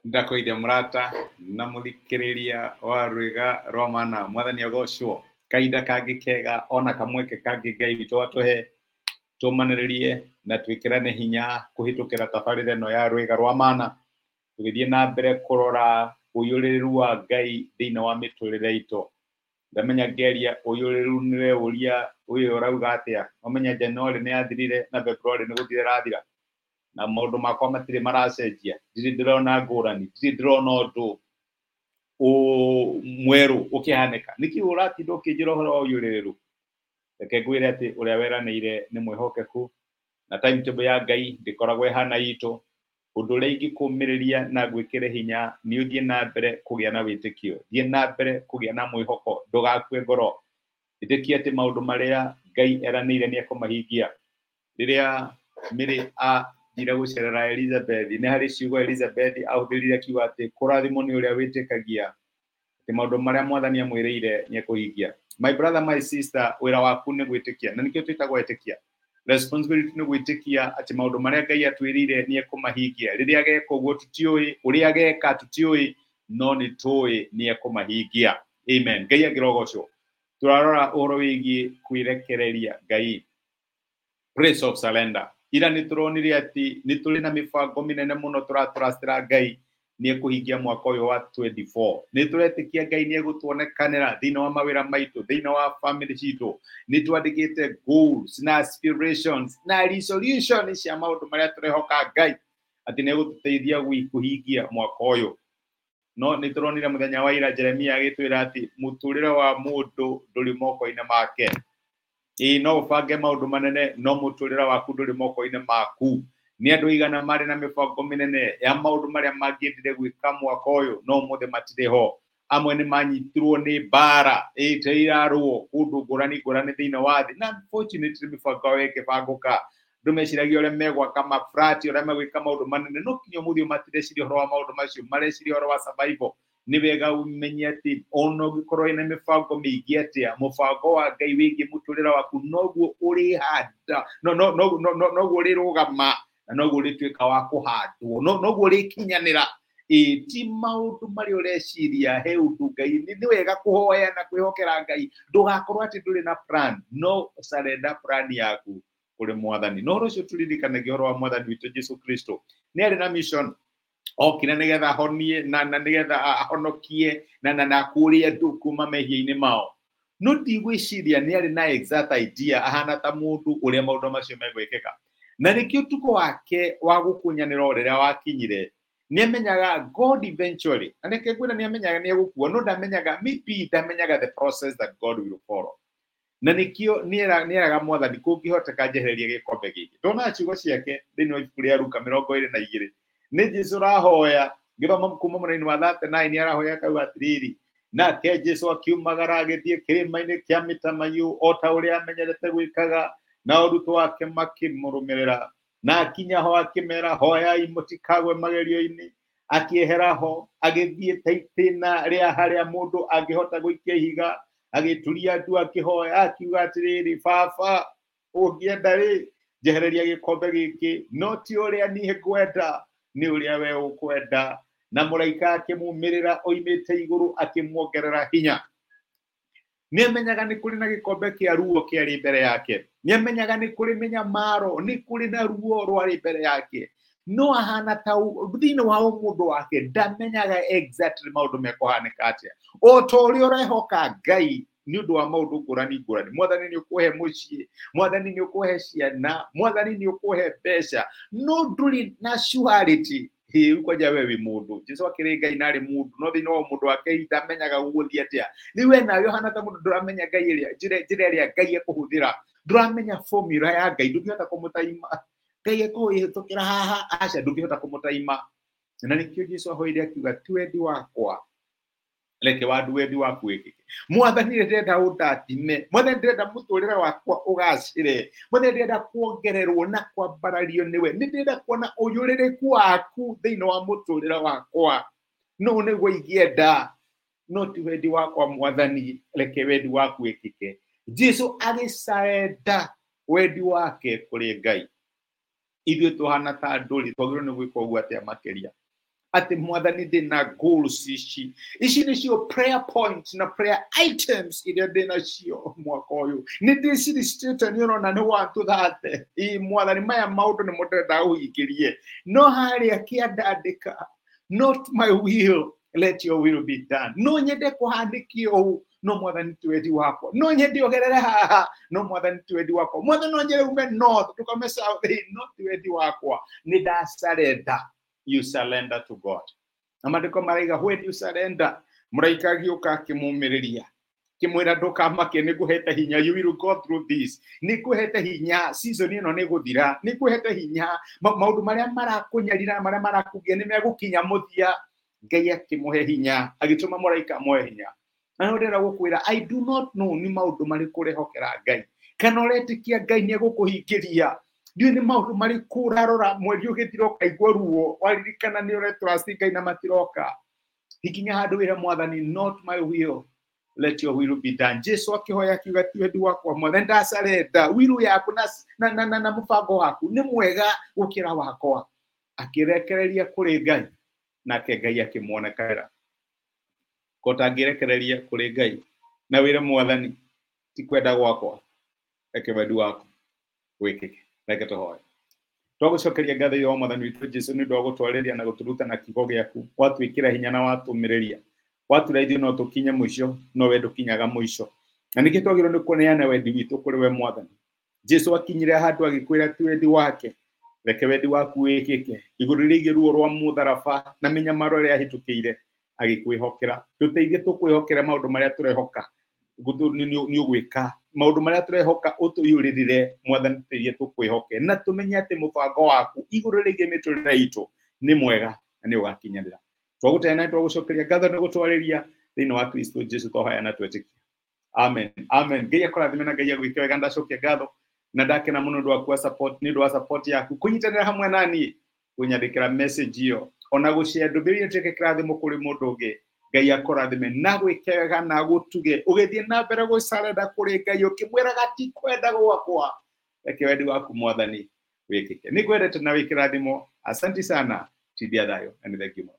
Ndakoide murata na muthikiriria wa rwiga rwa mana mwathani agocwo kaida kangi kega ona kamweke kangi Ngai witũ atũhe tũmanĩrĩrie na twĩkĩrane hinya kũhĩtũkĩra tabarĩra ĩno ya rwiga rwa mana tũgĩthiĩ na mbere kũrora ũiyũrĩrĩru wa Ngai thĩinĩ wa mĩtũrĩre itũ. Ndamenya ngĩaria ũiyũrĩrĩru nĩreuria ũyũ ũrauga atĩa, ũmenya Januari nĩ yathirire na Februari nĩ gũthira ĩrathira na maũndũ makwa matirĩ maracenjia, ndirĩ ndĩrona ngũrani, ndirĩ ndĩrona ũndũ mwerũ ũkĩhanĩka. Nĩkĩ ũratinda ũkĩnjĩra ũhoro wa ũiyũrĩrĩru? Reke ngwĩre atĩ ũrĩa weranĩire nĩ mwĩhokeku na timetable ya Ngai ndĩkoragwo ĩhana itũ. Ũndũ ũrĩa ingĩkũmĩrĩria na gwĩkĩre hinya nĩ ũthiĩ na mbere kũgĩa na wĩtĩkio, thiĩ na mbere kũgĩa na mwĩhoko, ndũgakue ngoro. Ĩtĩkia atĩ maũndũ marĩa Ngai eranĩire nĩ ekũmahingia. Rĩrĩa Mary athire gũcerera Elizabeth, nĩ harĩ ciugo Elizabeth ahũthĩrire akiuga atĩ kũrathimwo nĩ ũrĩa wĩtĩkagia atĩ maũndũ marĩa mwathani amwĩrĩire nĩ ekũhingia. My brother, my sister, wĩra waku nĩ gwĩtĩkia, na nĩkĩo twĩtagwo etĩkia. Responsibility nĩ gwĩtĩkia atĩ maũndũ marĩa Ngai atwĩrĩire nĩ ekũmahingia. Rĩrĩa ageka ũguo tũtiũĩ, ũrĩa ageka tũtiũĩ, no nĩ tũĩ nĩ ekũmahingia. Amen. Ngai agĩrogocwo. Tũrarora ũhoro wĩgiĩ kwĩrekereria Ngai, praise of surrender. Ira nĩ tũronire atĩ nĩ tũrĩ na mĩbango mĩnene mũno tũratũracĩra Ngai nĩ ekũhingia mwaka ũyũ wa 24. Nĩ tũretĩkia Ngai nĩ egũtuonekanĩra thĩinĩ wa mawĩra maitũ, thĩinĩ wa family citũ. Nĩ twandĩkĩte goals na aspirations na resolutions cia maũndũ marĩa tũrehoka Ngai atĩ nĩ egũtũteithia kũhingia mwaka ũyũ. No nĩ tũronire mũthenya wa ira Jeremia agĩtwĩra atĩ mũtũrĩre wa mũndũ ndũrĩ moko-inĩ make. No ũbange maũndũ manene no mũtũrĩre waku ndũrĩ moko-inĩ maku. Nĩ andũ aigana marĩ na mĩbango mĩnene ya maũndũ marĩa mangĩendire gwĩka mwaka ũyũ no ũmũthĩ matirĩ ho. Amwe nĩ manyitirwo nĩ mbara ta irarũo kũndũ ngũrani ngũrani thĩinĩ wa thĩ, na unfortunately mĩbango yao ĩkĩbangũka. Andũ meciragia ũrĩa megwaka mafurati, ũrĩa megwĩka maũndũ manene, no kinya mũthia matireciria ũhoro wa maũndũ macio, mareciria ũhoro wa survival. Nĩ wega ũmenye atĩ ona ũngĩkorwo ĩna mĩbango mĩingĩ atĩa, mũbango wa Ngai wĩgiĩ mũtũrĩre waku noguo ũrĩhanda, noguo ũrĩrũgama, na noguo ũrĩtuĩka wa kũhandwo, noguo ũrĩkinyanĩra. Ti maũndũ marĩa ũreciria he ũndũ Ngai. Nĩ wega kũhoya na kwĩhokera Ngai, ndũgakorwo atĩ ndũrĩ na plan, no surrender plan yaku kũrĩ mwathani. No ũhoro ũcio tũririkanagia ũhoro wa mwathani witũ Jesũ Kristo. Nĩ arĩ na mission, okire nĩgetha ahonie na nĩgetha ahonokie na akũrie andũ kuma mehia-inĩ mao. No ndigwĩciria nĩ arĩ na exact idea ahana ta mũndũ ũrĩa maũndũ macio megwĩkĩka. Na nĩkĩo ũtukũ wake wa gũkunyanĩra o rĩrĩa wakinyire, nĩ amenyaga God eventually, na nĩkĩo ngwĩra nĩ amenyaga nĩ egũkua, no ndamenyaga, maybe ndamenyaga the process that God will follow. Na nĩkĩo nĩ eraga mwathani kũngĩhoteka njehererie gĩkombe gĩkĩ. Ndona ciugo ciake thĩinĩ wa ibuku rĩa Luka 22. Nĩ Jesũ rahoya, ngĩthoma kuma mũraini wa 39 arahoya akauga atĩrĩrĩ, nake Jesũ akiumagara agĩthiĩ kĩrĩma-inĩ kĩa Mĩtamaiyũ o ta ũrĩa amenyerete gwĩkaga, na arutwo ake makĩmũrũmĩrĩra. Na akinya ho akĩmera, hoyai mũtikagwe magerio-inĩ. Akĩehera ho agĩthiĩ ta itĩna rĩa harĩa mũndũ angĩhota gũikia ihiga, agĩturia andũ akĩhoya akiuga atĩrĩrĩ, Baba ũngĩenda njehereria gĩkombe gĩkĩ, no ti ũrĩa niĩ ngwenda, nĩ ũrĩa we ũkwenda. Na mũraika akĩmumĩrĩra oimĩte igũrũ akĩmuongerera hinya. Nĩ amenyaga nĩ kũrĩ na gĩkombe kĩa ruo kĩarĩ mbere yake. Nĩ amenyaga nĩ kũrĩ mĩnyamaro, nĩ kũrĩ na ruo rwarĩ mbere yake. No ahana ta thĩinĩ wa mũndũ wake ndamenyaga exactly maũndũ mekũhanĩka atĩa. O ta ũrĩa ũrehoka Ngai nĩ ũndũ wa maũndũ ngũrani ngũrani. Mwathani nĩ ũkũhe mũciĩ, mwathani nĩ ũkũhe ciana, mwathani nĩ ũkũhe mbeca, no ndũrĩ na surety. Kwanja we wĩ mũndũ, Jesũ akĩrĩ Ngai na arĩ mũndũ, no thĩinĩ wa mũndũ wake ndamenyaga gũgũthiĩ atĩa. Rĩu we nawe ũhana ta mũndũ ndũramenya Ngai njĩra ĩrĩa Ngai ekũhũthĩra, ndũramenya formula ya Ngai, ndũngĩhota kũmũtaima. Ngai ekũhĩtũkĩra haha, aca ndũngĩhota kũmũtaima. Na nĩkĩo Jesũ ahoire akiuga ti wendi wakwa, reke wendi waku wĩkĩke. Mwathani ndĩrenda ũndatime, mwathani ndĩrenda mũtũrĩre wakwa ũgacĩre, mwathani ndĩrenda kuongererwo na kwambarario nĩwe, nĩ ndĩrenda kuona ũiyũrĩrĩku waku thĩinĩ wa mũtũrĩre wakwa. No nĩguo ingĩenda, no ti wendi wakwa mwathani, reke wendi waku wĩkĩke. Jesũ agĩcarenda wendi wake kũrĩ Ngai. Ithuĩ tũhana ta ndũrĩ, twagĩrĩirwo nĩ gwĩka ũguo atĩa makĩria. ati mwathani ndina goals ici nicio prayer points na prayer items iria ndina cio mwaka uyu ni ndiciristite ni urona ni 1 to 30 mwathani maya maundu ni mutenda uhikirie no haria kiandandika not my will, let your will be done. No nyende kuhandikio no mwathani twendi wako no nyende ogerere haha no mwathani twendi wako mwathani no nyende ume north tukome south no twendi wako ni da surrender. You surrender to God. Amadiko maraiga when you surrender muraika gioka kimumiriria kimwira ndukamake niguhete hinya. You will go through this. Niguhete hinya season ino niguthira. Niguhete hinya maundu maria marakunyarira maria marakugia ni megukinya muthia. Ngai akimuhe hinya agituma muraika moe hinya. Na ndera gukwira I do not know ni maundu mariku rehokera Ngai kana uretikia Ngai ni gukuhingiria. Ndiyo ni maundu mariku urarora mweri ugithiroka igwa ruo waririkana ni ure trust Ngai na matiroka hikinya handu wira mwathani not my will, let your will be done. Jesu akihoya kiuga ti wendi wakwa mwathani ndasarenda will yaku na mubango waku ni mwega gukira wakwa akirekereria kuri Ngai nake Ngai akimuonekera kota agirekereria kuri Ngai na wira mwathani ti kwenda gwakwa eke wendi wako wikike reke tuhoye. Twagucokeria ngatho yo mwathani witu Jesu ni ndogo twariria na guturuta na kigo giaku watwikira hinya na watumiriria waturaithio no tukinye mwisho no we ndukinyaga mwisho na niki twagirwo ni kuneana wendi witu kuri we mwathani. Jesu akinyire handu agikwira ti wendi wake reke wendi waku wikike iguru rigi ruo rwa mutharaba na minyamaro ria hitukire agikwihokera tuteithie tukwihokera maundu maria turehoka gutu ni ugwika maundu maria turehoka utuyuririre mwathani teithie tukwihoke na tumenye ati mubango waku iguru rigi miturire itu ni mwega na ni ugakinyirira. Twagutena twagucokeria ngatho ni gutwariria thiini wa Kristo Jesu twahoya na twetikia. Amen. Amen. Ngai akorathime na Ngai agwike wega ndacokia ngatho na ndakena muno ndwa kwa support ni ndwa support yaku kunyitanira hamwe nani kunyandikira message iyo ona gushare ndubiri teke kirathimo kuri mundu ungi. Ngai akorathime na gwike wega na gutuge ugithie na mbere gusarenda kuri Ngai ukimwira gati kwenda gwakwa reke wendi waku mwathani wikike. Ni kwendete na wikirathimo. Asante sana. Tidia dayo and thank you.